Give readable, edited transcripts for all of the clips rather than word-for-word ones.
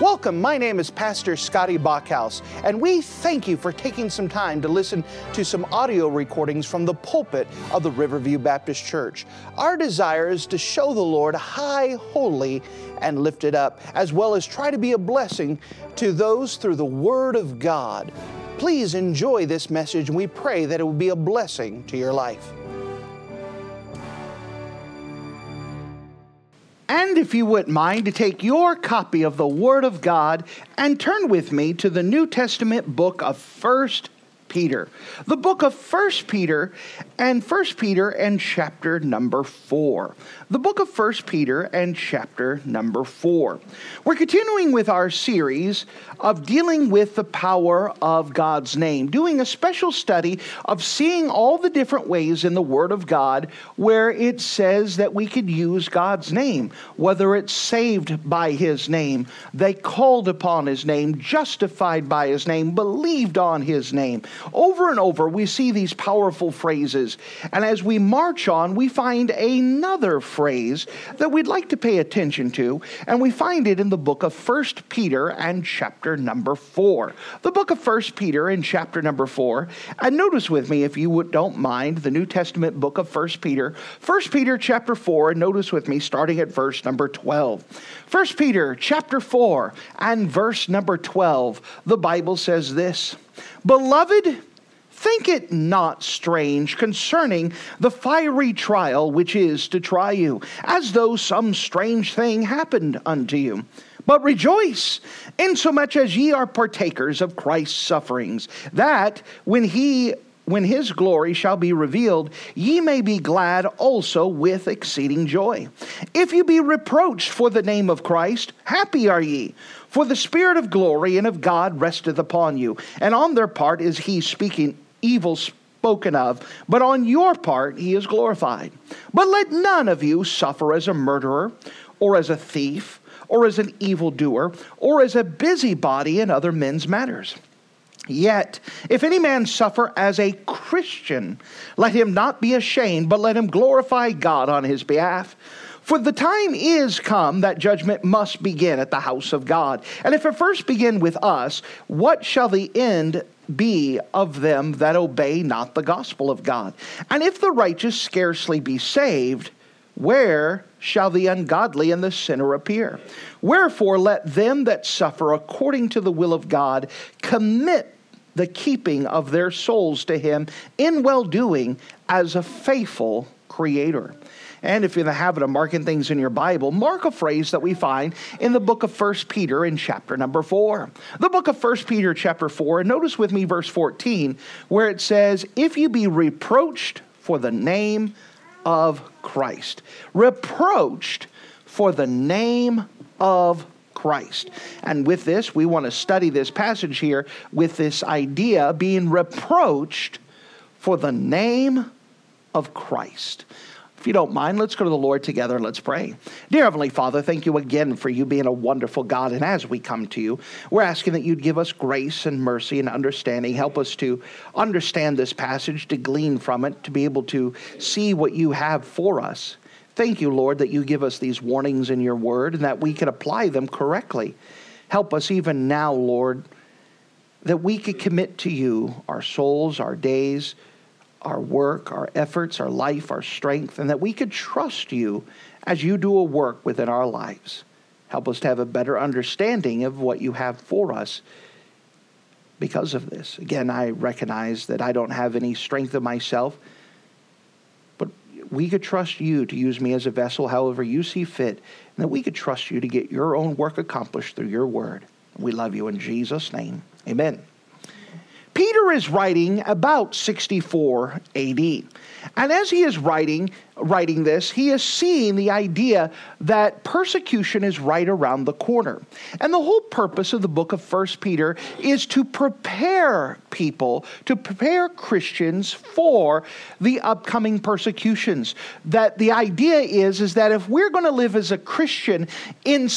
Welcome, my name is Pastor Scotty Bachhaus, and we thank you for taking some time to listen to some audio recordings from the pulpit of the Riverview Baptist Church. Our desire is to show the Lord high, holy, and lifted up, as well as try to be a blessing to those through the Word of God. Please enjoy this message, and we pray that it will be a blessing to your life. And if you wouldn't mind to take your copy of the Word of God and turn with me to the New Testament book of 1 Peter. The book of 1 Peter and chapter number 4. The book of 1 Peter and chapter number 4. We're continuing with our series of dealing with the power of God's name, doing a special study of seeing all the different ways in the Word of God where it says that we could use God's name, whether it's saved by His name, they called upon His name, justified by His name, believed on His name. Over and over, we see these powerful phrases. And as we march on, we find another phrase that we'd like to pay attention to. And we find it in the book of 1 Peter and chapter number 4. The book of 1 Peter and chapter number 4. And notice with me, if you don't mind, the New Testament book of 1 Peter. 1 Peter chapter 4, and notice with me, starting at verse number 12. 1 Peter chapter 4 and verse number 12. The Bible says this: Beloved, think it not strange concerning the fiery trial which is to try you, as though some strange thing happened unto you. But rejoice, insomuch as ye are partakers of Christ's sufferings, that when His glory shall be revealed, ye may be glad also with exceeding joy. If you be reproached for the name of Christ, happy are ye, for the Spirit of glory and of God resteth upon you, and on their part is He speaking evil spoken of, but on your part He is glorified. But let none of you suffer as a murderer, or as a thief, or as an evildoer, or as a busybody in other men's matters. Yet, if any man suffer as a Christian, let him not be ashamed, but let him glorify God on his behalf. For the time is come that judgment must begin at the house of God. And if it first begin with us, what shall the end be of them that obey not the gospel of God? And if the righteous scarcely be saved, where shall the ungodly and the sinner appear? Wherefore let them that suffer according to the will of God commit the keeping of their souls to Him in well-doing as a faithful Creator. And if you're in the habit of marking things in your Bible, mark a phrase that we find in the book of 1 Peter in chapter number 4. The book of 1 Peter chapter 4, and notice with me verse 14, where it says, If you be reproached for the name of Christ. Reproached for the name of Christ. And with this, we want to study this passage here with this idea, being reproached for the name of Christ. If you don't mind, let's go to the Lord together and let's pray. Dear Heavenly Father, thank you again for you being a wonderful God. And as we come to you, we're asking that you'd give us grace and mercy and understanding. Help us to understand this passage, to glean from it, to be able to see what you have for us. Thank you, Lord, that you give us these warnings in your word and that we can apply them correctly. Help us even now, Lord, that we could commit to you our souls, our days, our work, our efforts, our life, our strength, and that we could trust you as you do a work within our lives. Help us to have a better understanding of what you have for us because of this. Again, I recognize that I don't have any strength of myself, but we could trust you to use me as a vessel however you see fit, and that we could trust you to get your own work accomplished through your word. We love you in Jesus' name. Amen. Peter is writing about 64 AD. And as he is writing this, he is seeing the idea that persecution is right around the corner. And the whole purpose of the book of 1 Peter is to prepare people, to prepare Christians for the upcoming persecutions. That the idea is that if we're going to live as a Christian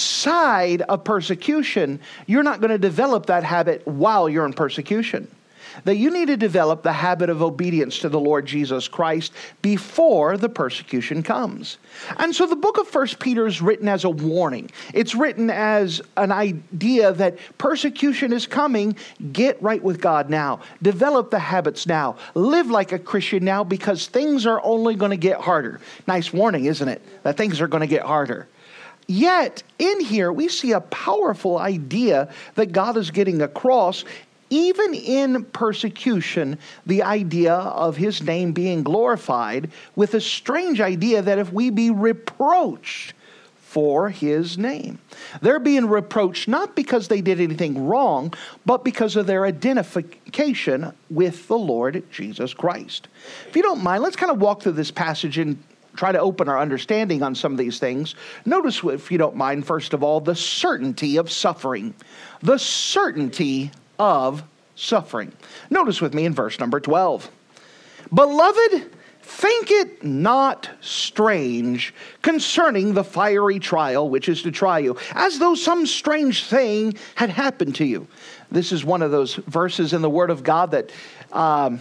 inside of persecution, you're not going to develop that habit while you're in persecution. that you need to develop the habit of obedience to the Lord Jesus Christ before the persecution comes. And so the book of 1 Peter is written as a warning. It's written as an idea that persecution is coming. Get right with God now. Develop the habits now. Live like a Christian now, because things are only going to get harder. Nice warning, isn't it? That things are going to get harder. Yet, in here, we see a powerful idea that God is getting across, even in persecution, the idea of his name being glorified, with a strange idea that if we be reproached for his name. They're being reproached not because they did anything wrong, but because of their identification with the Lord Jesus Christ. If you don't mind, let's kind of walk through this passage and try to open our understanding on some of these things. Notice, if you don't mind, first of all, the certainty of suffering. The certainty of suffering. Notice with me in verse number 12. Beloved, think it not strange concerning the fiery trial which is to try you, as though some strange thing had happened to you. This is one of those verses in the Word of God that I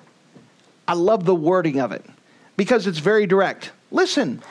love the wording of it, because it's very direct. Listen,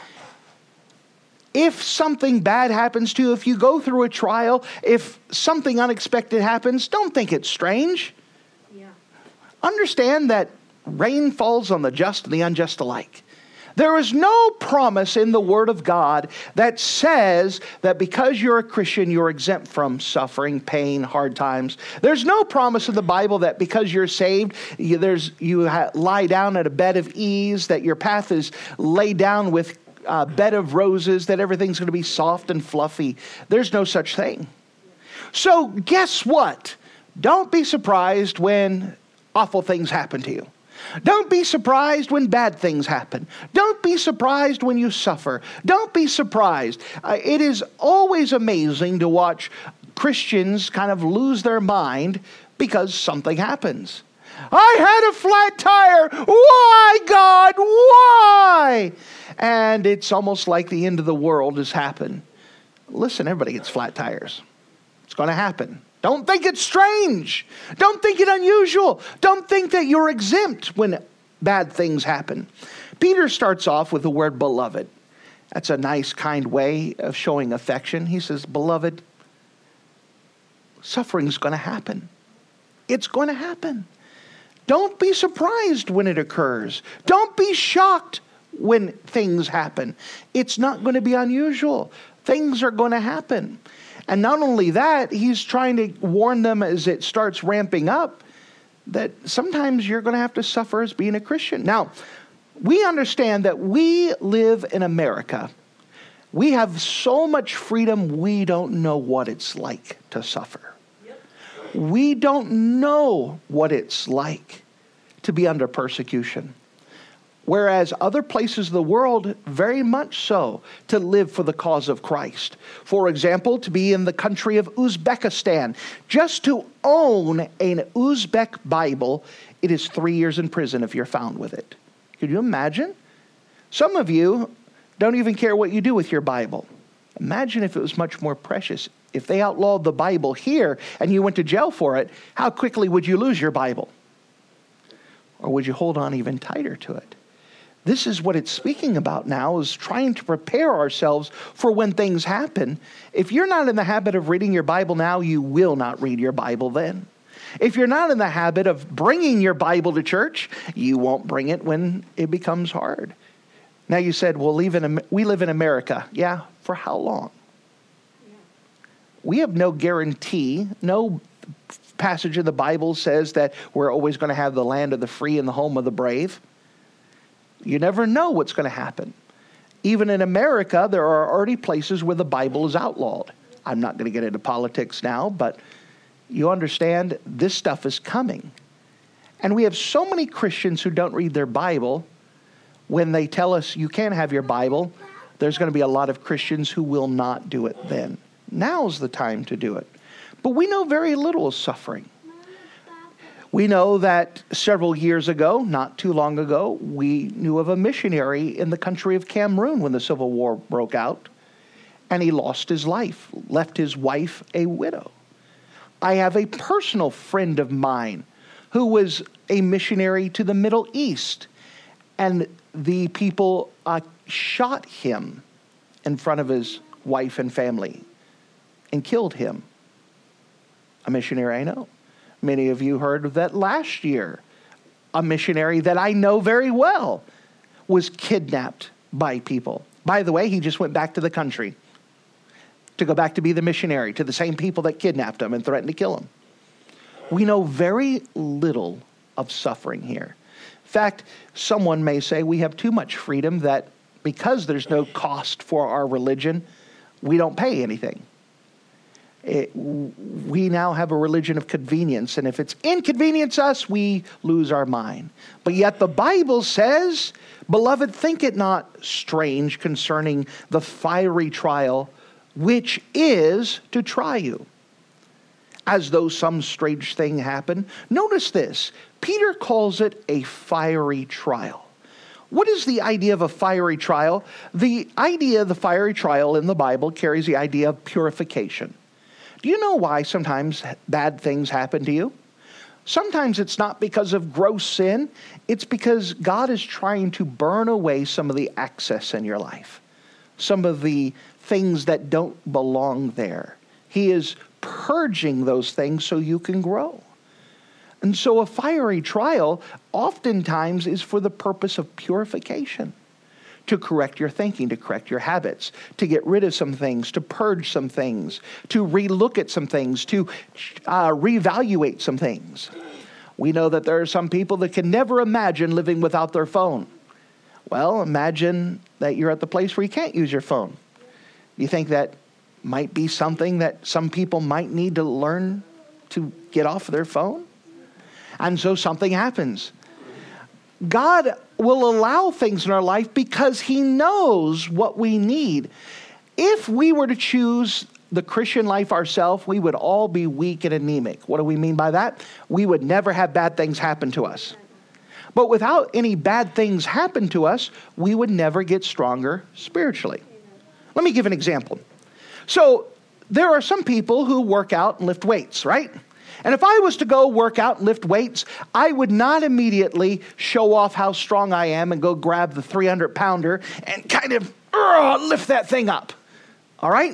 if something bad happens to you, if you go through a trial, if something unexpected happens, don't think it's strange. Yeah. Understand that rain falls on the just and the unjust alike. There is no promise in the Word of God that says that because you're a Christian, you're exempt from suffering, pain, hard times. There's no promise in the Bible that because you're saved, you lie down at a bed of ease, that your path is laid down with a bed of roses, that everything's going to be soft and fluffy. There's no such thing. So guess what? Don't be surprised when awful things happen to you. Don't be surprised when bad things happen. Don't be surprised when you suffer. Don't be surprised. It is always amazing to watch Christians kind of lose their mind because something happens. I had a flat tire. Why, God? Why? And it's almost like the end of the world has happened. Listen, everybody gets flat tires. It's going to happen. Don't think it's strange. Don't think it unusual. Don't think that you're exempt when bad things happen. Peter starts off with the word beloved. That's a nice, kind way of showing affection. He says, beloved, suffering's going to happen. It's going to happen. Don't be surprised when it occurs. Don't be shocked when things happen. It's not going to be unusual. Things are going to happen. And not only that, he's trying to warn them as it starts ramping up that sometimes you're going to have to suffer as being a Christian. Now, we understand that we live in America. We have so much freedom, we don't know what it's like to suffer. We don't know what it's like to be under persecution. Whereas other places of the world, very much so, to live for the cause of Christ. For example, to be in the country of Uzbekistan. Just to own an Uzbek Bible, it is 3 years in prison if you're found with it. Could you imagine? Some of you don't even care what you do with your Bible. Imagine if it was much more precious. If they outlawed the Bible here and you went to jail for it, how quickly would you lose your Bible? Or would you hold on even tighter to it? This is what it's speaking about now, is trying to prepare ourselves for when things happen. If you're not in the habit of reading your Bible now, you will not read your Bible then. If you're not in the habit of bringing your Bible to church, you won't bring it when it becomes hard. Now you said, well, we live in America. Yeah, for how long? Yeah. We have no guarantee, no passage in the Bible says that we're always going to have the land of the free and the home of the brave. You never know what's going to happen. Even in America, there are already places where the Bible is outlawed. I'm not going to get into politics now, but you understand this stuff is coming. And we have so many Christians who don't read their Bible. When they tell us you can't have your Bible, there's going to be a lot of Christians who will not do it then. Now's the time to do it. But we know very little of suffering. We know that several years ago, not too long ago, we knew of a missionary in the country of Cameroon when the Civil War broke out, and he lost his life, left his wife a widow. I have a personal friend of mine who was a missionary to the Middle East. And the people shot him in front of his wife and family and killed him. A missionary I know. Many of you heard of that last year. A missionary that I know very well was kidnapped by people. By the way, he just went back to the country to go back to be the missionary to the same people that kidnapped him and threatened to kill him. We know very little of suffering here. In fact, someone may say we have too much freedom, that because there's no cost for our religion, we don't pay anything. We now have a religion of convenience, and if it's inconvenience us, we lose our mind. But yet the Bible says, beloved, think it not strange concerning the fiery trial, which is to try you, as though some strange thing happened. Notice this. Peter calls it a fiery trial. What is the idea of a fiery trial? The idea of the fiery trial in the Bible carries the idea of purification. Do you know why sometimes bad things happen to you? Sometimes it's not because of gross sin. It's because God is trying to burn away some of the excess in your life, some of the things that don't belong there. He is purging those things so you can grow. And so a fiery trial oftentimes is for the purpose of purification, to correct your thinking, to correct your habits, to get rid of some things, to purge some things, to relook at some things, to reevaluate some things. We know that there are some people that can never imagine living without their phone. Well, imagine that you're at the place where you can't use your phone. You think that might be something that some people might need to learn to get off their phone? And so something happens. God will allow things in our life because He knows what we need. If we were to choose the Christian life ourselves, we would all be weak and anemic. What do we mean by that? We would never have bad things happen to us. But without any bad things happen to us, we would never get stronger spiritually. Let me give an example. So there are some people who work out and lift weights, right? And if I was to go work out and lift weights, I would not immediately show off how strong I am and go grab the 300-pounder and kind of lift that thing up. All right?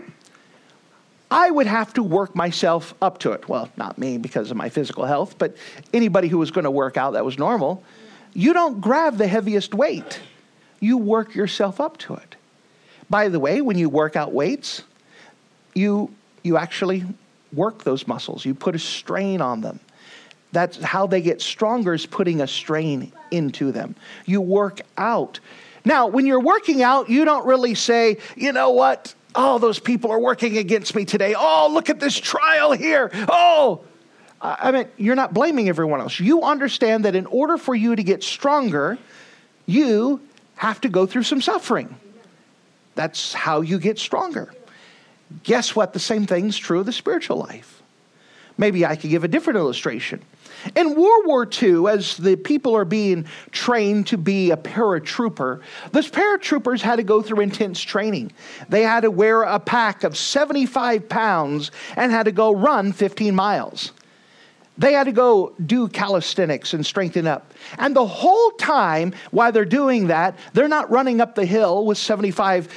I would have to work myself up to it. Well, not me because of my physical health, but anybody who was going to work out that was normal. You don't grab the heaviest weight. You work yourself up to it. By the way, when you work out weights, you actually work those muscles. You put a strain on them. That's how they get stronger, is putting a strain into them. You work out. Now, when you're working out, you don't really say, you know what? Oh, those people are working against me today. Oh, look at this trial here. Oh, I mean, you're not blaming everyone else. You understand that in order for you to get stronger, you have to go through some suffering. That's how you get stronger. Guess what? The same thing's true of the spiritual life. Maybe I could give a different illustration. In World War II, as the people are being trained to be a paratrooper, those paratroopers had to go through intense training. They had to wear a pack of 75 pounds and had to go run 15 miles. They had to go do calisthenics and strengthen up. And the whole time while they're doing that, they're not running up the hill with 75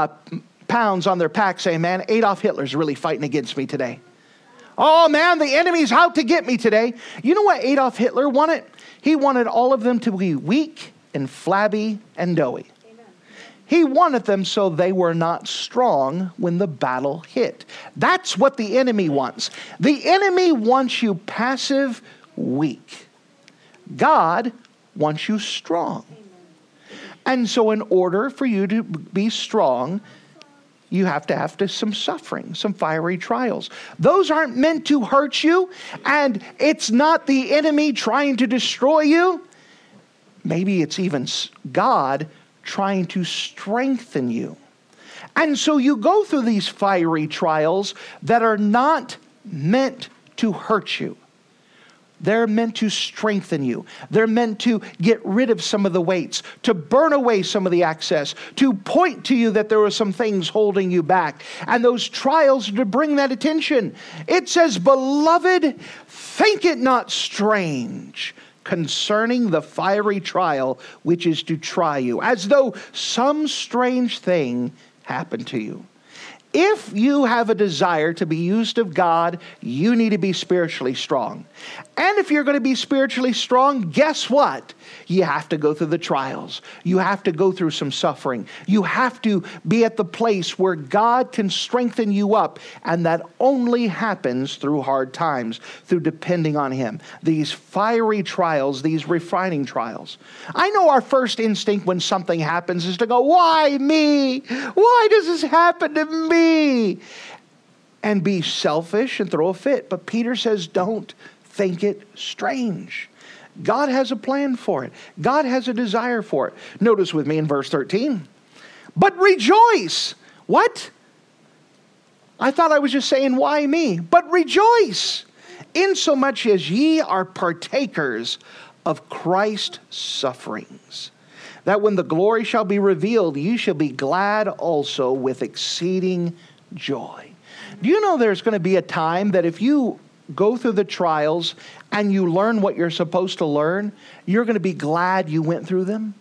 pounds on their pack saying, man, Adolf Hitler's really fighting against me today. Oh man, the enemy's out to get me today. You know what Adolf Hitler wanted? He wanted all of them to be weak and flabby and doughy. Amen. He wanted them so they were not strong when the battle hit. That's what the enemy wants. The enemy wants you passive, weak. God wants you strong. Amen. And so in order for you to be strong, you have to have some suffering, some fiery trials. Those aren't meant to hurt you, and it's not the enemy trying to destroy you. Maybe it's even God trying to strengthen you. And so you go through these fiery trials that are not meant to hurt you. They're meant to strengthen you. They're meant to get rid of some of the weights, to burn away some of the excess, to point to you that there were some things holding you back. And those trials are to bring that attention. It says, beloved, Think it not strange concerning the fiery trial which is to try you, as though some strange thing happened to you. If you have a desire to be used of God, you need to be spiritually strong. And if you're going to be spiritually strong, guess what? You have to go through the trials. You have to go through some suffering. You have to be at the place where God can strengthen you up. And that only happens through hard times, through depending on Him. These fiery trials, these refining trials. I know our first instinct when something happens is to go, why me? Why does this happen to me? And be selfish and throw a fit. But Peter says, don't think it strange. God has a plan for it. God has a desire for it. Notice with me in verse 13. But rejoice. What? I thought I was just saying, why me? But rejoice, insomuch as ye are partakers of Christ's sufferings, that when the glory shall be revealed, ye shall be glad also with exceeding joy. Do you know there's going to be a time that if you go through the trials and you learn what you're supposed to learn, you're going to be glad you went through them?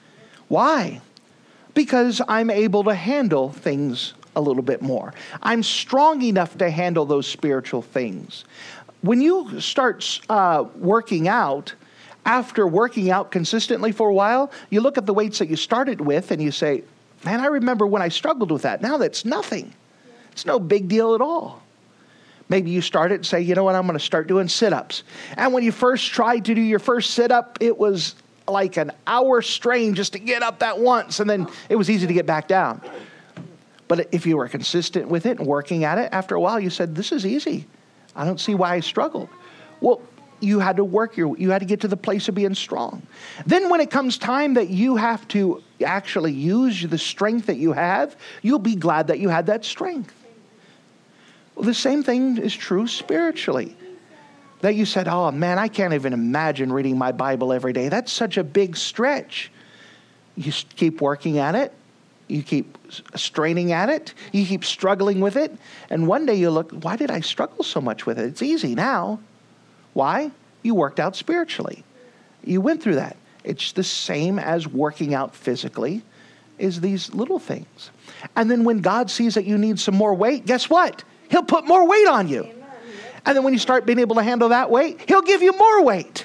Why? Because I'm able to handle things a little bit more. I'm strong enough to handle those spiritual things. When you start working out, after working out consistently for a while, you look at the weights that you started with and you say, man, I remember when I struggled with that. Now that's nothing. It's no big deal at all. Maybe you start it and say, you know what, I'm going to start doing sit-ups. And when you first tried to do your first sit-up, it was like an hour strain just to get up that once. And then it was easy to get back down. But if you were consistent with it and working at it, after a while you said, this is easy. I don't see why I struggled. Well, you had to work, you had to get to the place of being strong. Then when it comes time that you have to actually use the strength that you have, you'll be glad that you had that strength. Well, the same thing is true spiritually. That you said, oh man, I can't even imagine reading my Bible every day. That's such a big stretch. You keep working at it. You keep straining at it. You keep struggling with it. And one day you look, why did I struggle so much with it? It's easy now. Why? You worked out spiritually. You went through that. It's the same as working out physically, is these little things. And then when God sees that you need some more weight, guess what? He'll put more weight on you. Amen. And then when you start being able to handle that weight, He'll give you more weight.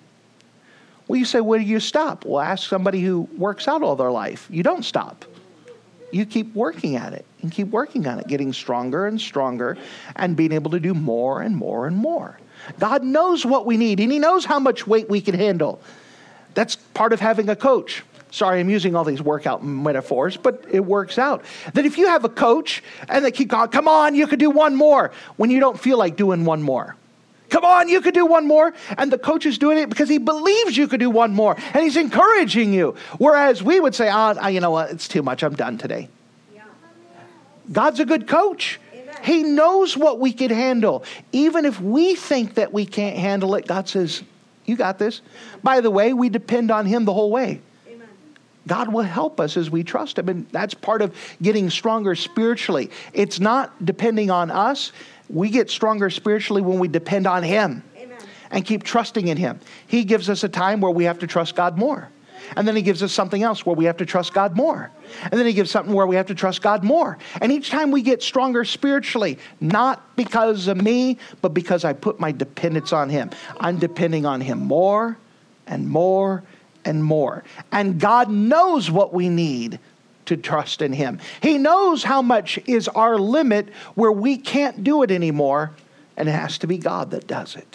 Well, you say, where do you stop? Well, ask somebody who works out all their life. You don't stop. You keep working at it and keep working on it, getting stronger and stronger and being able to do more and more and more. God knows what we need, and He knows how much weight we can handle. That's part of having a coach. Sorry, I'm using all these workout metaphors, but it works out. That if you have a coach and they keep going, come on, you could do one more, when you don't feel like doing one more. Come on, you could do one more. And the coach is doing it because he believes you could do one more. And he's encouraging you. Whereas we would say, you know what, it's too much. I'm done today. Yeah. God's a good coach. Amen. He knows what we could handle. Even if we think that we can't handle it, God says, you got this. By the way, we depend on Him the whole way. Amen. God will help us as we trust Him. And that's part of getting stronger spiritually. It's not depending on us. We get stronger spiritually when we depend on Him. Amen. And keep trusting in Him. He gives us a time where we have to trust God more. And then He gives us something else where we have to trust God more. And then He gives something where we have to trust God more. And each time we get stronger spiritually, not because of me, but because I put my dependence on Him. I'm depending on Him more and more and more. And God knows what we need to trust in Him. He knows how much is our limit where we can't do it anymore, and it has to be God that does it.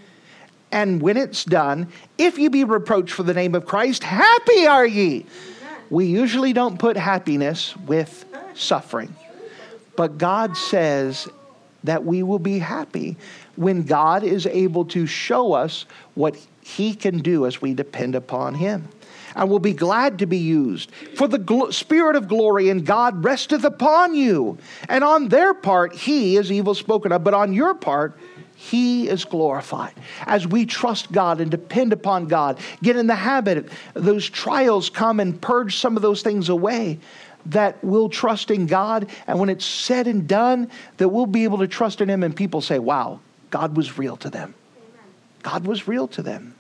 And when it's done, if you be reproached for the name of Christ, happy are ye. We usually don't put happiness with suffering. But God says that we will be happy when God is able to show us what He can do as we depend upon Him. And will be glad to be used. For the Spirit of glory and God resteth upon you. And on their part, He is evil spoken of. But on your part, He is glorified. As we trust God and depend upon God, get in the habit, those trials come and purge some of those things away, that we'll trust in God. And when it's said and done, that we'll be able to trust in Him. And people say, wow, God was real to them. God was real to them.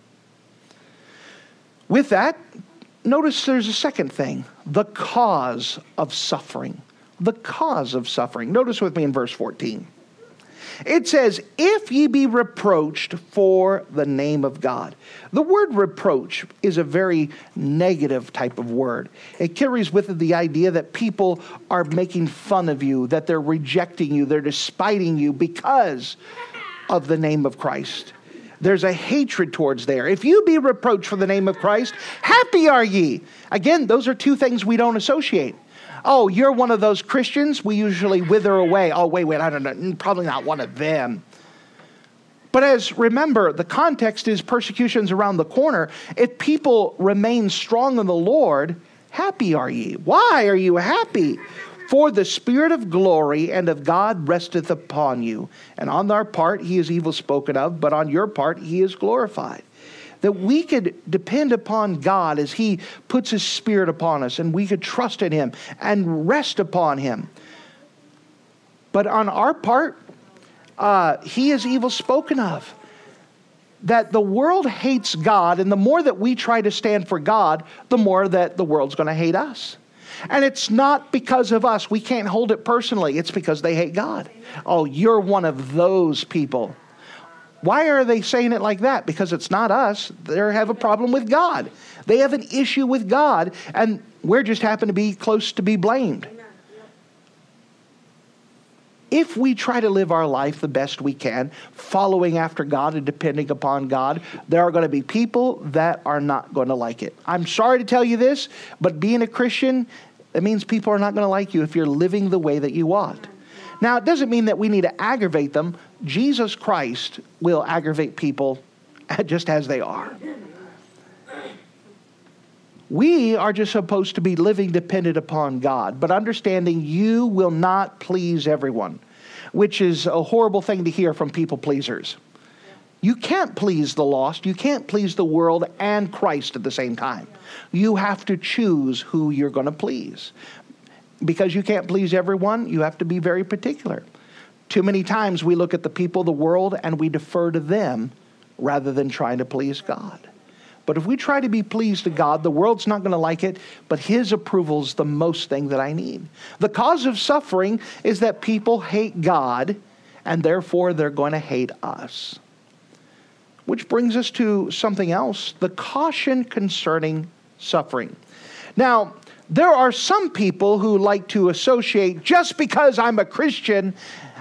With that, notice there's a second thing, the cause of suffering. The cause of suffering. Notice with me in verse 14. It says, if ye be reproached for the name of God. The word reproach is a very negative type of word. It carries with it the idea that people are making fun of you, that they're rejecting you, they're despiting you because of the name of Christ. There's a hatred towards there. If you be reproached for the name of Christ, happy are ye. Again, those are two things we don't associate. Oh, you're one of those Christians? We usually wither away. Oh, wait, I don't know. Probably not one of them. But remember, the context is persecution's around the corner. If people remain strong in the Lord, happy are ye. Why are you happy? For the Spirit of glory and of God resteth upon you. And on our part he is evil spoken of, but on your part he is glorified. That we could depend upon God as he puts his Spirit upon us, and we could trust in him and rest upon him. But on our part, he is evil spoken of. That the world hates God, and the more that we try to stand for God, the more that the world's going to hate us. And it's not because of us. We can't hold it personally. It's because they hate God. Oh, you're one of those people. Why are they saying it like that? Because it's not us. They have a problem with God. They have an issue with God, and we're just happen to be close to be blamed. If we try to live our life the best we can, following after God and depending upon God, there are going to be people that are not going to like it. I'm sorry to tell you this, but being a Christian, it means people are not going to like you if you're living the way that you ought. Now, it doesn't mean that we need to aggravate them. Jesus Christ will aggravate people just as they are. We are just supposed to be living dependent upon God, but understanding you will not please everyone, which is a horrible thing to hear from people pleasers. You can't please the lost. You can't please the world and Christ at the same time. You have to choose who you're going to please. Because you can't please everyone, you have to be very particular. Too many times we look at the people of the world and we defer to them rather than trying to please God. But if we try to be pleased to God, the world's not going to like it, but his approval is the most thing that I need. The cause of suffering is that people hate God, and therefore they're going to hate us. Which brings us to something else, the caution concerning suffering. Now, there are some people who like to associate, just because I'm a Christian,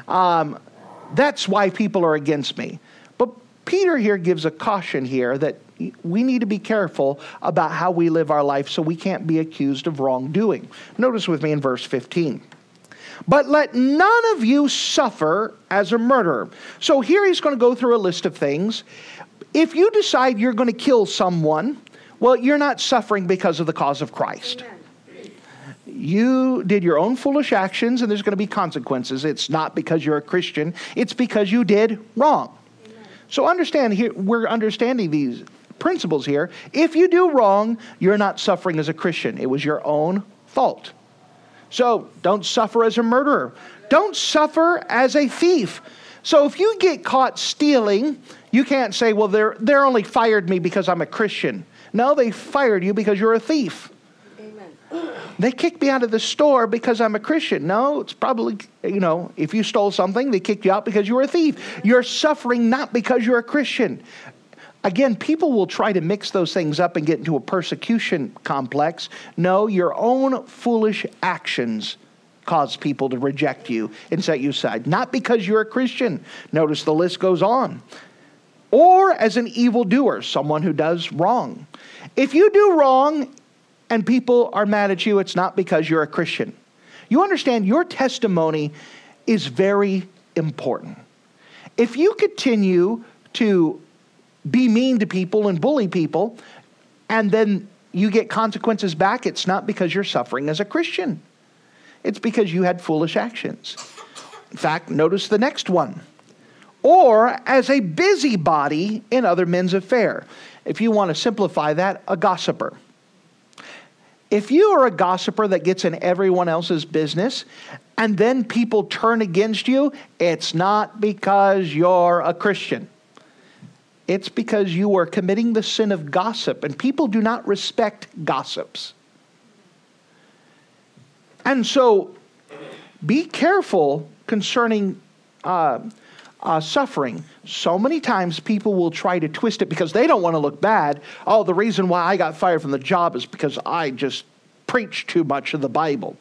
that's why people are against me. But Peter here gives a caution here that we need to be careful about how we live our life so we can't be accused of wrongdoing. Notice with me in verse 15. But let none of you suffer as a murderer. So here he's going to go through a list of things. If you decide you're going to kill someone, well, you're not suffering because of the cause of Christ. Amen. You did your own foolish actions, and there's going to be consequences. It's not because you're a Christian. It's because you did wrong. Amen. So understand here, we're understanding these principles here. If you do wrong, you're not suffering as a Christian. It was your own fault. So don't suffer as a murderer. Don't suffer as a thief. So if you get caught stealing, you can't say, well, they're only fired me because I'm a Christian. No, they fired you because you're a thief. Amen. They kicked me out of the store because I'm a Christian. No, it's probably, if you stole something, they kicked you out because you were a thief. You're suffering not because you're a Christian. Again, people will try to mix those things up and get into a persecution complex. No, your own foolish actions cause people to reject you and set you aside. Not because you're a Christian. Notice the list goes on. Or as an evildoer, someone who does wrong. If you do wrong and people are mad at you, it's not because you're a Christian. You understand your testimony is very important. If you continue to be mean to people and bully people, and then you get consequences back, it's not because you're suffering as a Christian. It's because you had foolish actions. In fact, notice the next one. Or as a busybody in other men's affair. If you want to simplify that, a gossiper. If you are a gossiper that gets in everyone else's business, and then people turn against you, it's not because you're a Christian. It's because you are committing the sin of gossip, and people do not respect gossips. And so, be careful concerning suffering. So many times people will try to twist it because they don't want to look bad. Oh, the reason why I got fired from the job is because I just preached too much of the Bible.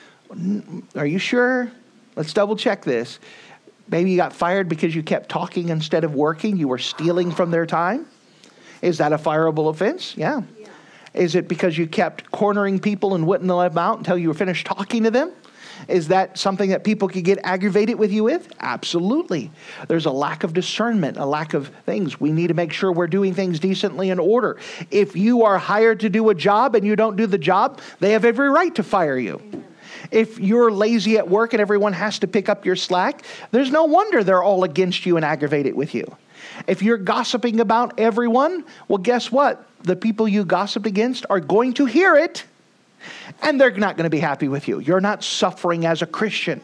Are you sure? Let's double check this. Maybe you got fired because you kept talking instead of working. You were stealing from their time. Is that a fireable offense? Yeah. Is it because you kept cornering people and wouldn't let them out until you were finished talking to them? Is that something that people could get aggravated with you with? Absolutely. There's a lack of discernment, a lack of things. We need to make sure we're doing things decently in order. If you are hired to do a job and you don't do the job, they have every right to fire you. Amen. If you're lazy at work and everyone has to pick up your slack, there's no wonder they're all against you and aggravated with you. If you're gossiping about everyone, well, guess what? The people you gossiped against are going to hear it, and they're not going to be happy with you. You're not suffering as a Christian.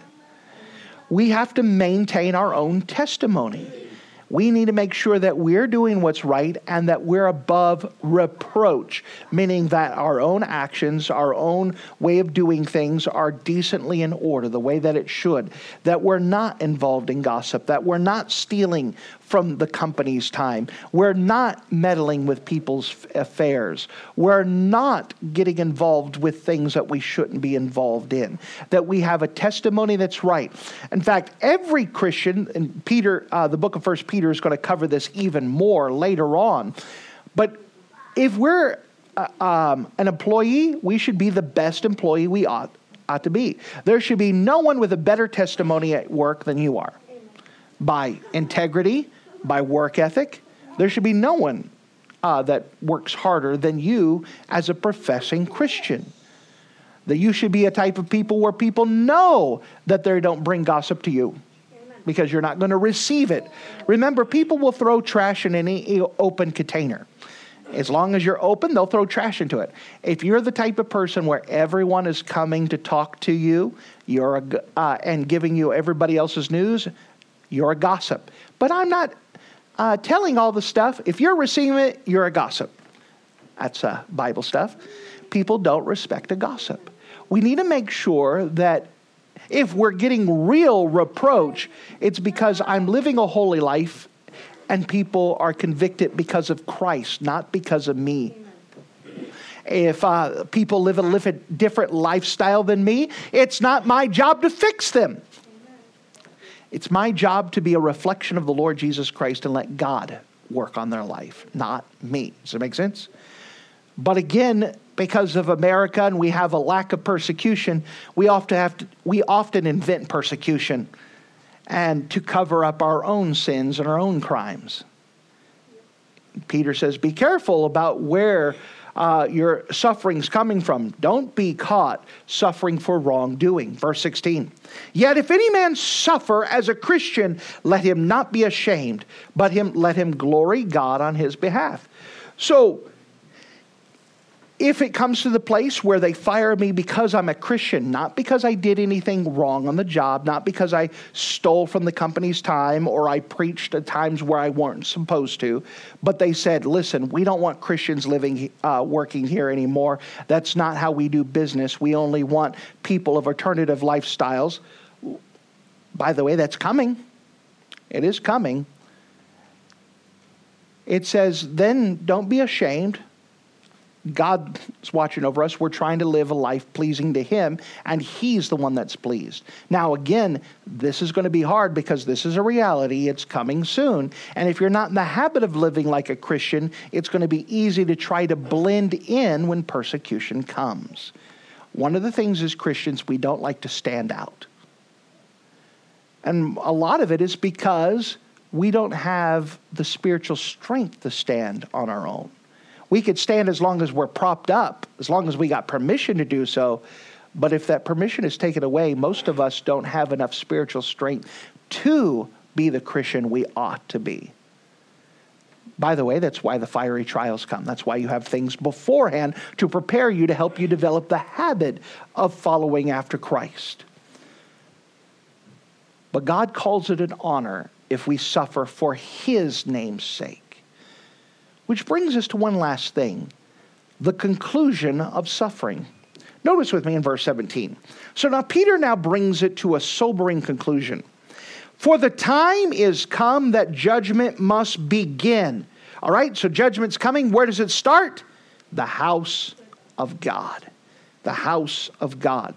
We have to maintain our own testimony. We need to make sure that we're doing what's right and that we're above reproach, meaning that our own actions, our own way of doing things are decently in order, the way that it should, that we're not involved in gossip, that we're not stealing from the company's time, we're not meddling with people's affairs, we're not getting involved with things that we shouldn't be involved in, that we have a testimony that's right. In fact, every Christian, and Peter, the book of 1 Peter is going to cover this even more later on, but if we're an employee, we should be the best employee we ought to be. There should be no one with a better testimony at work than you are. By integrity, by work ethic, there should be no one that works harder than you as a professing Christian. That you should be a type of people where people know that they don't bring gossip to you because you're not going to receive it. Remember, people will throw trash in any open container. As long as you're open, they'll throw trash into it. If you're the type of person where everyone is coming to talk to you, and giving you everybody else's news, you're a gossip. But I'm not telling all the stuff. If you're receiving it, you're a gossip. That's Bible stuff. People don't respect a gossip. We need to make sure that if we're getting real reproach, it's because I'm living a holy life and people are convicted because of Christ, not because of me. If people live a different lifestyle than me, it's not my job to fix them. It's my job to be a reflection of the Lord Jesus Christ and let God work on their life, not me. Does that make sense? But again, because of America and we have a lack of persecution, we often invent persecution and to cover up our own sins and our own crimes. Peter says, be careful about where your suffering's coming from. Don't be caught suffering for wrongdoing. Verse 16. Yet if any man suffer as a Christian, let him not be ashamed, but let him glory God on his behalf. So, if it comes to the place where they fire me because I'm a Christian, not because I did anything wrong on the job, not because I stole from the company's time or I preached at times where I weren't supposed to, but they said, listen, we don't want Christians working here anymore. That's not how we do business. We only want people of alternative lifestyles. By the way, that's coming. It is coming. It says, then don't be ashamed. God's watching over us. We're trying to live a life pleasing to Him, and He's the one that's pleased. Now, again, this is going to be hard because this is a reality. It's coming soon. And if you're not in the habit of living like a Christian, it's going to be easy to try to blend in when persecution comes. One of the things as Christians, we don't like to stand out. And a lot of it is because we don't have the spiritual strength to stand on our own. We could stand as long as we're propped up, as long as we got permission to do so. But if that permission is taken away, most of us don't have enough spiritual strength to be the Christian we ought to be. By the way, that's why the fiery trials come. That's why you have things beforehand to prepare you, to help you develop the habit of following after Christ. But God calls it an honor if we suffer for His name's sake. Which brings us to one last thing, the conclusion of suffering. Notice with me in verse 17. So now Peter now brings it to a sobering conclusion. For the time is come that judgment must begin. All right, so judgment's coming. Where does it start? The house of God. The house of God.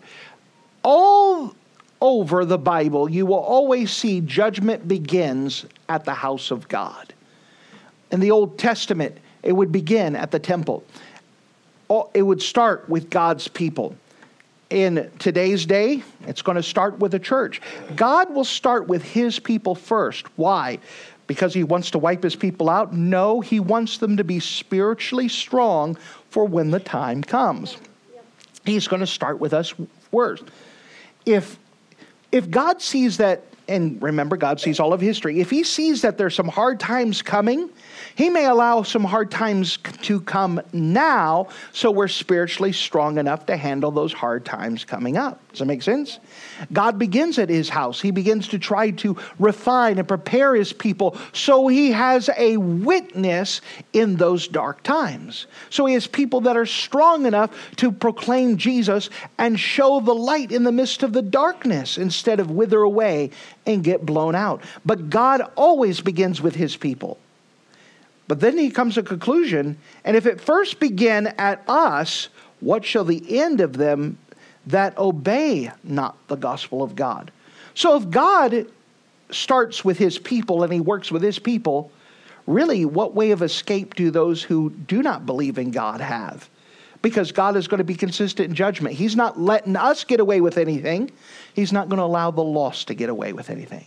All over the Bible, you will always see judgment begins at the house of God. In the Old Testament, it would begin at the temple. It would start with God's people. In today's day, it's going to start with the church. God will start with his people first. Why? Because he wants to wipe his people out? No, he wants them to be spiritually strong for when the time comes. He's going to start with us first. If God sees that, and remember, God sees all of history. If he sees that there's some hard times coming, he may allow some hard times to come now so we're spiritually strong enough to handle those hard times coming up. Does that make sense? God begins at his house. He begins to try to refine and prepare his people so he has a witness in those dark times. So he has people that are strong enough to proclaim Jesus and show the light in the midst of the darkness instead of wither away and get blown out. But God always begins with his people. But then he comes to a conclusion, and if it first began at us, what shall the end of them that obey not the gospel of God? So if God starts with his people and he works with his people, really what way of escape do those who do not believe in God have? Because God is going to be consistent in judgment. He's not letting us get away with anything. He's not going to allow the lost to get away with anything.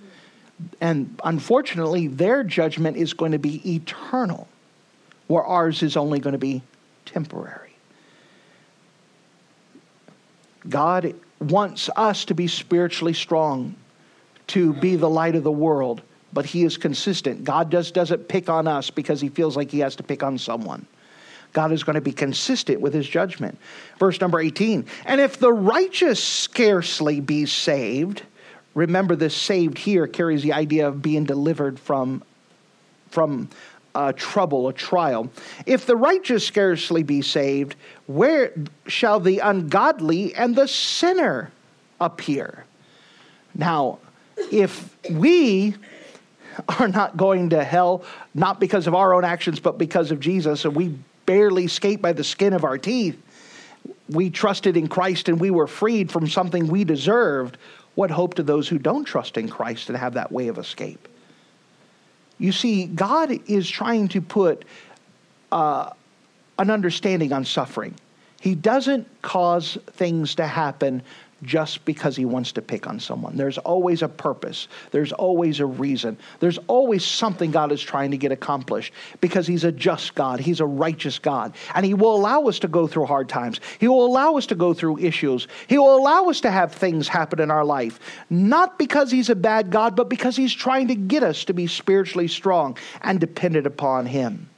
And unfortunately, their judgment is going to be eternal, where ours is only going to be temporary. God wants us to be spiritually strong, to be the light of the world, but he is consistent. God doesn't pick on us because he feels like he has to pick on someone. God is going to be consistent with his judgment. Verse number 18, and if the righteous scarcely be saved, remember, this saved here carries the idea of being delivered from trouble, a trial. If the righteous scarcely be saved, where shall the ungodly and the sinner appear? Now, if we are not going to hell, not because of our own actions, but because of Jesus, and we barely escaped by the skin of our teeth, we trusted in Christ and we were freed from something we deserved, what hope to those who don't trust in Christ and have that way of escape? You see, God is trying to put an understanding on suffering. He doesn't cause things to happen just because he wants to pick on someone. There's always a purpose. There's always a reason. There's always something God is trying to get accomplished because he's a just God. He's a righteous God. And he will allow us to go through hard times. He will allow us to go through issues. He will allow us to have things happen in our life. Not because he's a bad God, but because he's trying to get us to be spiritually strong and dependent upon him.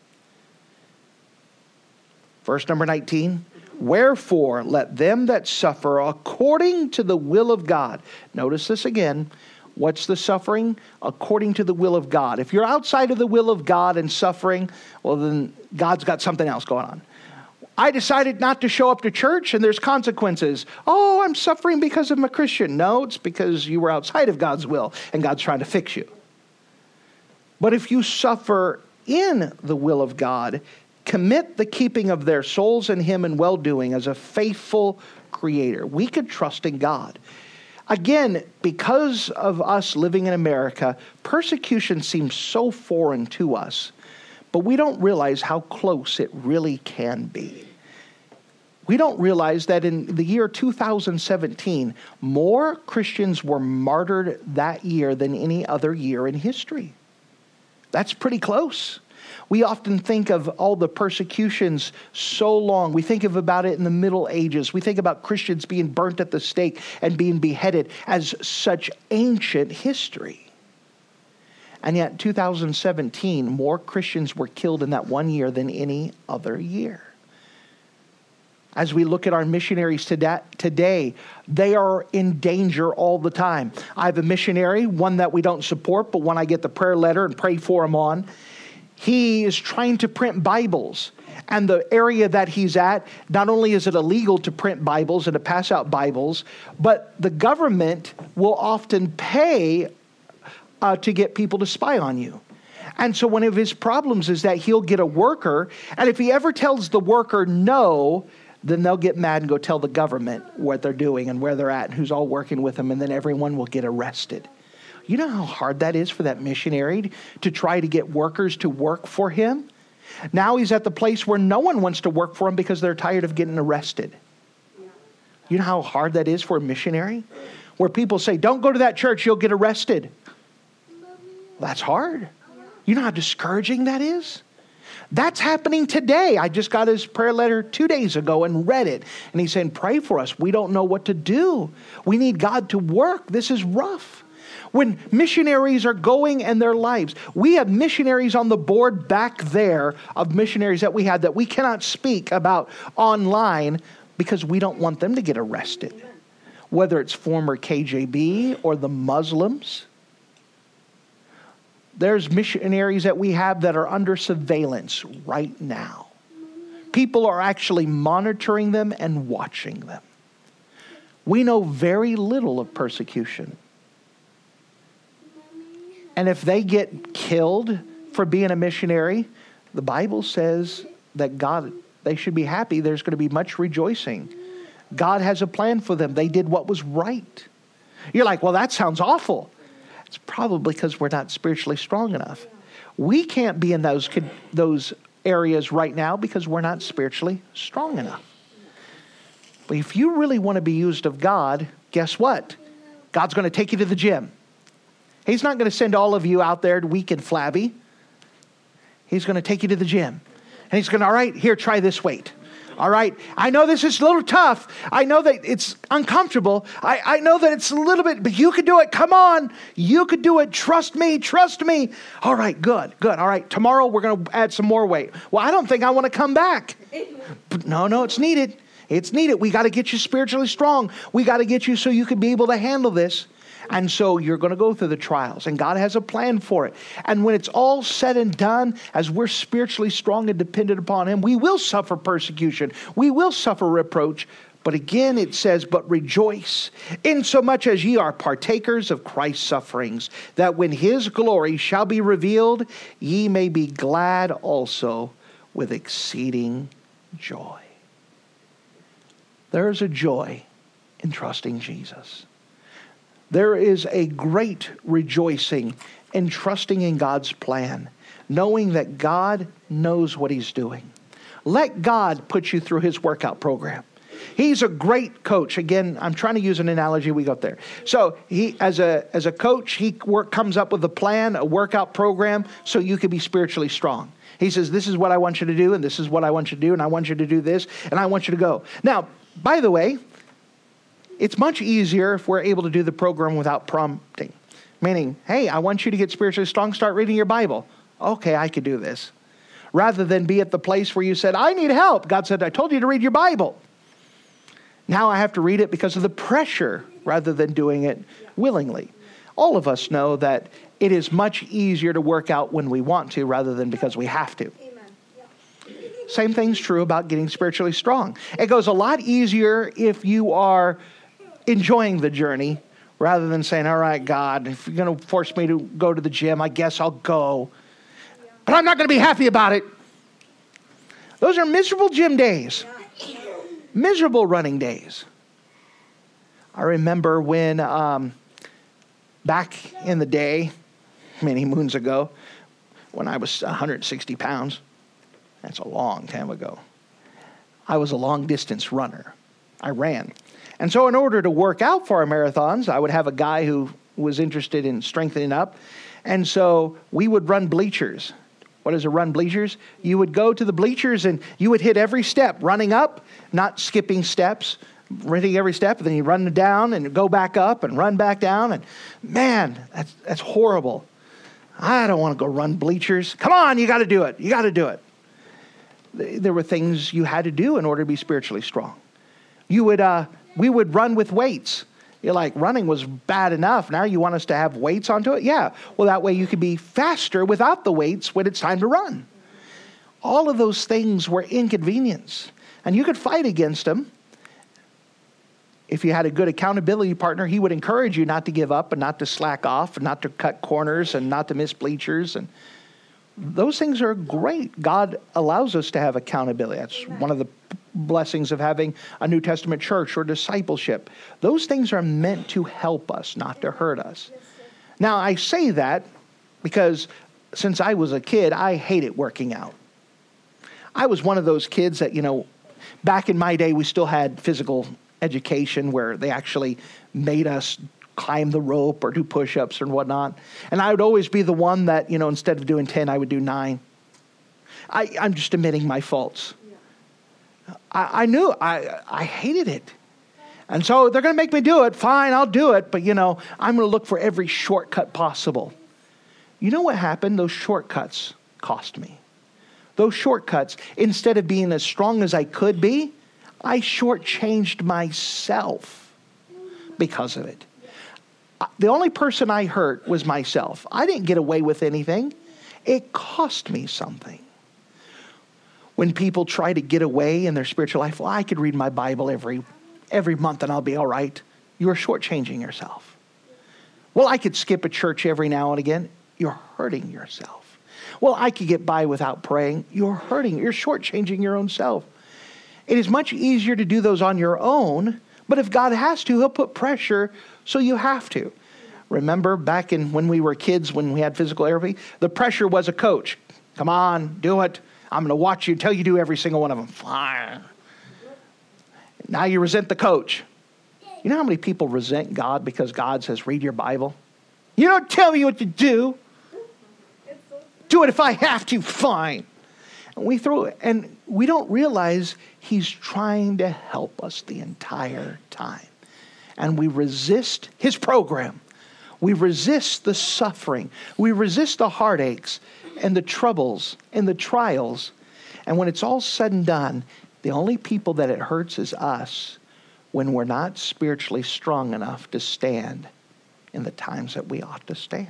Verse number 19. Wherefore, let them that suffer according to the will of God. Notice this again. What's the suffering? According to the will of God. If you're outside of the will of God and suffering, well, then God's got something else going on. I decided not to show up to church and there's consequences. Oh, I'm suffering because I'm a Christian. No, it's because you were outside of God's will and God's trying to fix you. But if you suffer in the will of God, commit the keeping of their souls in him in well-doing as a faithful creator. We could trust in God. Again, because of us living in America, persecution seems so foreign to us, but we don't realize how close it really can be. We don't realize that in the year 2017, more Christians were martyred that year than any other year in history. That's pretty close. We often think of all the persecutions so long. We think about it in the Middle Ages. We think about Christians being burnt at the stake and being beheaded as such ancient history. And yet, 2017, more Christians were killed in that one year than any other year. As we look at our missionaries today, they are in danger all the time. I have a missionary, one that we don't support, but one I get the prayer letter and pray for him on. he is trying to print Bibles. And the area that he's at, not only is it illegal to print Bibles and to pass out Bibles, but the government will often pay to get people to spy on you. And so one of his problems is that he'll get a worker, and if he ever tells the worker no, then they'll get mad and go tell the government what they're doing and where they're at and who's all working with them, and then everyone will get arrested. You know how hard that is for that missionary to try to get workers to work for him? Now he's at the place where no one wants to work for him because they're tired of getting arrested. You know how hard that is for a missionary? Where people say, don't go to that church, you'll get arrested. That's hard. You know how discouraging that is? That's happening today. I just got his prayer letter 2 days ago and read it. And he's saying, pray for us. We don't know what to do. We need God to work. This is rough. When missionaries are going in their lives, we have missionaries on the board back there of missionaries that we had that we cannot speak about online because we don't want them to get arrested. Whether it's former KJB or the Muslims. There's missionaries that we have that are under surveillance right now. People are actually monitoring them and watching them. We know very little of persecution. And if they get killed for being a missionary, the Bible says that they should be happy. There's going to be much rejoicing. God has a plan for them. They did what was right. You're like, well, that sounds awful. It's probably because we're not spiritually strong enough. We can't be in those areas right now because we're not spiritually strong enough. But if you really want to be used of God, guess what? God's going to take you to the gym. He's not going to send all of you out there weak and flabby. He's going to take you to the gym. And he's going to, all right, here, try this weight. All right, I know this is a little tough. I know that it's uncomfortable. I know that it's a little bit, but you can do it. Come on. You could do it. Trust me. Trust me. All right, good. All right, tomorrow we're going to add some more weight. Well, I don't think I want to come back. But no, it's needed. It's needed. We got to get you spiritually strong. We got to get you so you can be able to handle this. And so you're going to go through the trials, and God has a plan for it. And when it's all said and done, as we're spiritually strong and dependent upon Him, we will suffer persecution. We will suffer reproach. But again, it says, but rejoice, insomuch as ye are partakers of Christ's sufferings, that when His glory shall be revealed, ye may be glad also with exceeding joy. There is a joy in trusting Jesus. There is a great rejoicing in trusting in God's plan, knowing that God knows what He's doing. Let God put you through His workout program. He's a great coach. Again, I'm trying to use an analogy. We got there. So he, as a coach, he comes up with a plan, a workout program, so you can be spiritually strong. He says, this is what I want you to do, and this is what I want you to do, and I want you to do this, and I want you to go. Now, by the way, it's much easier if we're able to do the program without prompting. Meaning, hey, I want you to get spiritually strong, start reading your Bible. Okay, I could do this. Rather than be at the place where you said, I need help. God said, I told you to read your Bible. Now I have to read it because of the pressure rather than doing it willingly. All of us know that it is much easier to work out when we want to rather than because we have to. Same thing's true about getting spiritually strong. It goes a lot easier if you are enjoying the journey rather than saying, all right, God, if you're going to force me to go to the gym, I guess I'll go. But I'm not going to be happy about it. Those are miserable gym days. Miserable running days. I remember when back in the day, many moons ago, when I was 160 pounds, that's a long time ago, I was a long distance runner. I ran. And so in order to work out for our marathons, I would have a guy who was interested in strengthening up. And so we would run bleachers. What is a run bleachers? You would go to the bleachers and you would hit every step, running up, not skipping steps, hitting every step. And then you run down and go back up and run back down. And man, that's horrible. I don't want to go run bleachers. Come on, you got to do it. You got to do it. There were things you had to do in order to be spiritually strong. We would run with weights. You're like, running was bad enough. Now you want us to have weights onto it? Yeah. Well, that way you can be faster without the weights when it's time to run. All of those things were inconvenience. And you could fight against them. If you had a good accountability partner, he would encourage you not to give up and not to slack off and not to cut corners and not to miss bleachers. And those things are great. God allows us to have accountability. That's one of the blessings of having a New Testament church or discipleship. Those things are meant to help us, not to hurt us. Now, I say that because since I was a kid, I hated working out. I was one of those kids that, back in my day, we still had physical education where they actually made us climb the rope or do push-ups and whatnot. And I would always be the one that, instead of doing 10, I would do 9. I'm just admitting my faults. I knew I hated it. And so they're going to make me do it. Fine, I'll do it. But, I'm going to look for every shortcut possible. You know what happened? Those shortcuts cost me. Those shortcuts, instead of being as strong as I could be, I shortchanged myself because of it. The only person I hurt was myself. I didn't get away with anything. It cost me something. When people try to get away in their spiritual life, well, I could read my Bible every month and I'll be all right. You're shortchanging yourself. Well, I could skip a church every now and again. You're hurting yourself. Well, I could get by without praying. You're shortchanging your own self. It is much easier to do those on your own, but if God has to, he'll put pressure, so you have to. Remember back when we were kids, when we had physical therapy, the pressure was a coach. Come on, do it. I'm going to watch you until you do every single one of them. Fine. Now you resent the coach. You know how many people resent God because God says, read your Bible? You don't tell me what to do. Do it if I have to, fine. And we don't realize he's trying to help us the entire time. And we resist his program. We resist the suffering. We resist the heartaches and the troubles and the trials. And when it's all said and done, the only people that it hurts is us when we're not spiritually strong enough to stand in the times that we ought to stand.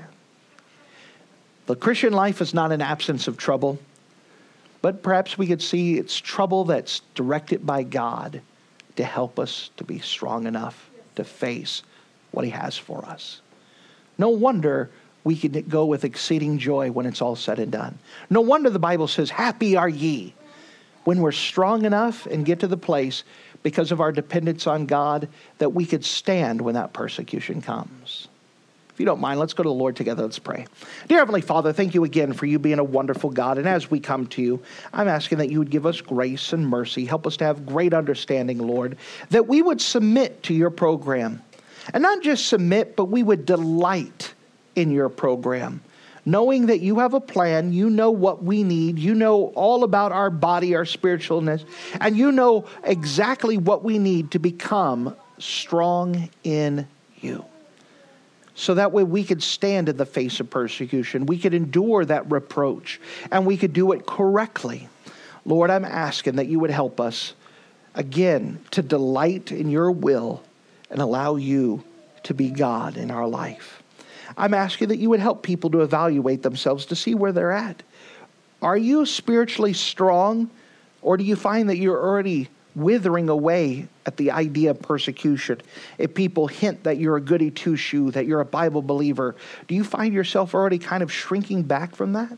The Christian life is not an absence of trouble, but perhaps we could see it's trouble that's directed by God to help us to be strong enough to face what he has for us. No wonder we can go with exceeding joy when it's all said and done. No wonder the Bible says, happy are ye, when we're strong enough and get to the place because of our dependence on God that we could stand when that persecution comes. If you don't mind, let's go to the Lord together. Let's pray. Dear Heavenly Father, thank you again for you being a wonderful God. And as we come to you, I'm asking that you would give us grace and mercy. Help us to have great understanding, Lord, that we would submit to your program. And not just submit, but we would delight in your program. Knowing that you have a plan, you know what we need, you know all about our body, our spiritualness, and you know exactly what we need to become strong in you. So that way we could stand in the face of persecution. We could endure that reproach, and we could do it correctly. Lord, I'm asking that you would help us, again, to delight in your will and allow you to be God in our life. I'm asking that you would help people to evaluate themselves to see where they're at. Are you spiritually strong, or do you find that you're already withering away at the idea of persecution? If people hint that you're a goody two-shoe, that you're a Bible believer, do you find yourself already kind of shrinking back from that?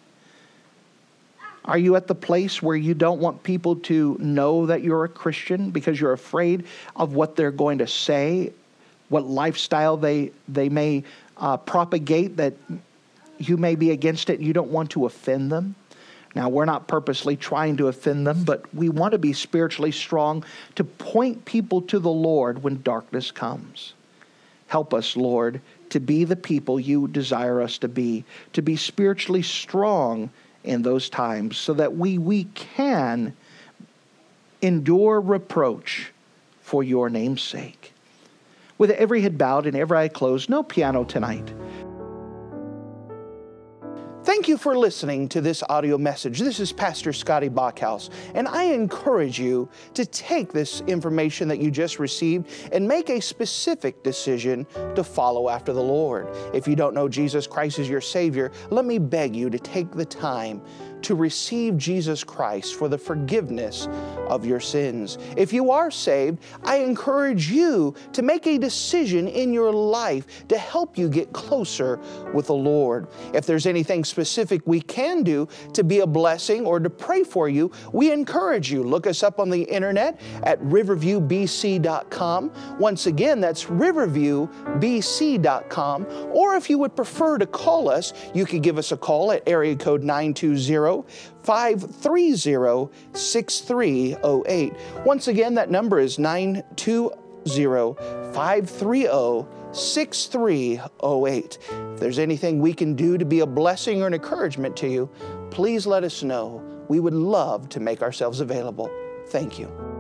Are you at the place where you don't want people to know that you're a Christian because you're afraid of what they're going to say, what lifestyle they may propagate, that you may be against it, you don't want to offend them? Now, we're not purposely trying to offend them, but we want to be spiritually strong to point people to the Lord when darkness comes. Help us, Lord, to be the people you desire us to be spiritually strong in those times so that we can endure reproach for your name's sake. With every head bowed and every eye closed, no piano tonight. Thank you for listening to this audio message. This is Pastor Scotty Bachhaus, and I encourage you to take this information that you just received and make a specific decision to follow after the Lord. If you don't know Jesus Christ as your Savior, let me beg you to take the time to receive Jesus Christ for the forgiveness of your sins. If you are saved, I encourage you to make a decision in your life to help you get closer with the Lord. If there's anything specific we can do to be a blessing or to pray for you, we encourage you. Look us up on the internet at riverviewbc.com. Once again, that's riverviewbc.com. Or if you would prefer to call us, you could give us a call at area code 920-530-6308. Once again, that number is 920-530-6308. If there's anything we can do to be a blessing or an encouragement to you, please let us know. We would love to make ourselves available. Thank you.